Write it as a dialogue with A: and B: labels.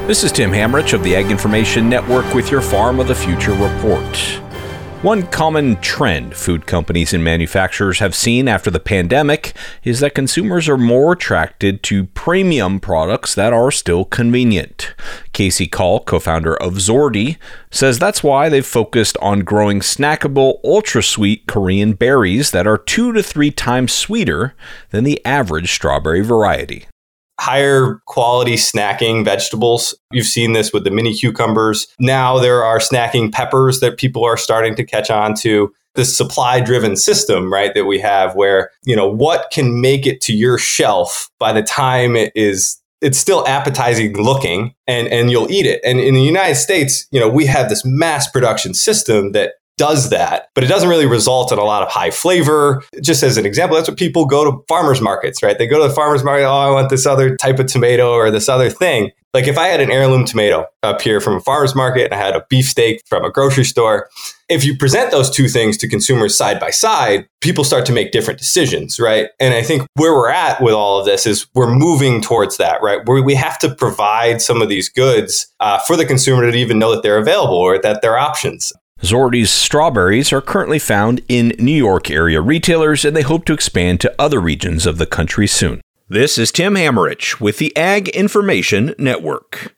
A: This is Tim Hamrich of the Ag Information Network with your Farm of the Future report. One common trend food companies and manufacturers have seen after the pandemic is that consumers are more attracted to premium products that are still convenient. Casey Call, co-founder of Zordi, says that's why they've focused on growing snackable, ultra-sweet Korean berries that are 2 to 3 times sweeter than the average strawberry variety.
B: Higher quality snacking vegetables. You've seen this with the mini cucumbers. Now there are snacking peppers that people are starting to catch on to. This supply-driven system, right, that we have where, what can make it to your shelf by the time it's still appetizing looking and you'll eat it. And in the United States, we have this mass production system that does that, but it doesn't really result in a lot of high flavor. Just as an example, that's what people go to farmers markets, right? They go to the farmers market, I want this other type of tomato or this other thing. Like if I had an heirloom tomato up here from a farmer's market and I had a beefsteak from a grocery store, if you present those two things to consumers side by side, people start to make different decisions, right? And I think where we're at with all of this is we're moving towards that, right? Where we have to provide some of these goods for the consumer to even know that they're available or that they're options.
A: Zordi's strawberries are currently found in New York area retailers, and they hope to expand to other regions of the country soon. This is Tim Hamrich with the Ag Information Network.